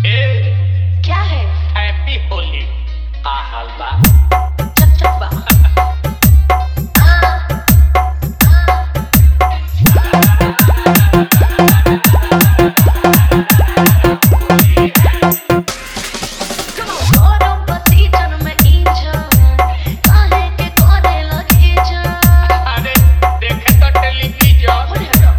ए, क्या है? हैप्पी होली। आ हलवा चक चक बा। अरे देखे तो टेलीविजन।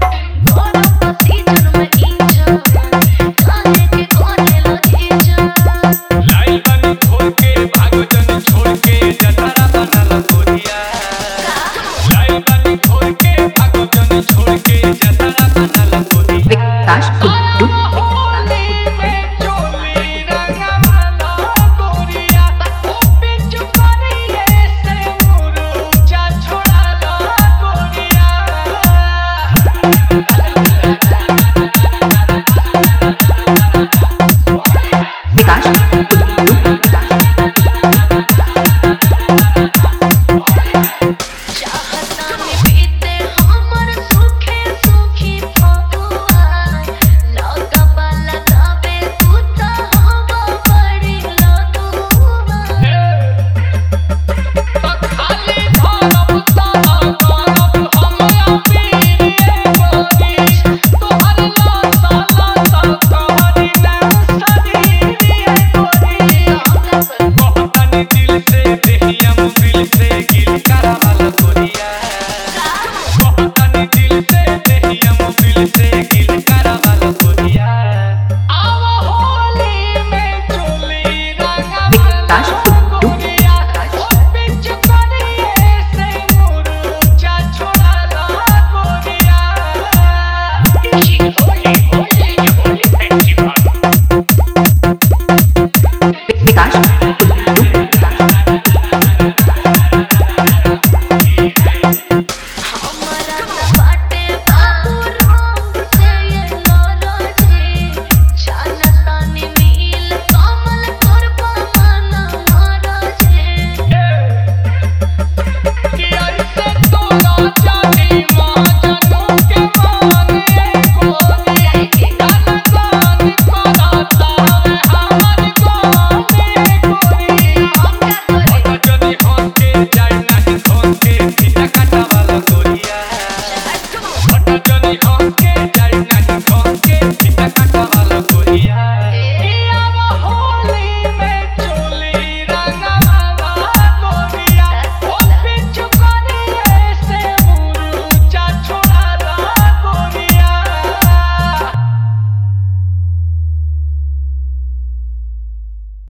लाइल बनी घोर के भागो जन छोड़ के जतारा बनल गोरिया। लाइल बनी घोर के भागो जन छोड़ के जतारा बनल गोरिया। विकास गुड्डू होली में चोली रंगवाला गोरिया। ओ पिचु करिए से मुरुचा छोड़ाला गोरिया। विकास गुड्डू